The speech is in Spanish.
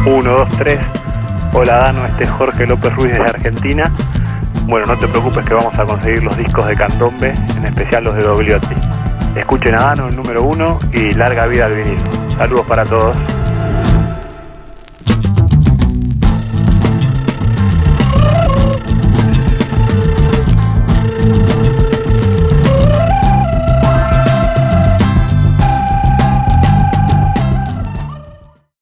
1, 2, 3. Hola Dano, este es Jorge López Ruiz desde Argentina. Bueno, no te preocupes que vamos a conseguir los discos de Candombe, en especial los de Dogliotti. Escuchen a Dano, el número 1, y larga vida al vinilo. Saludos para todos.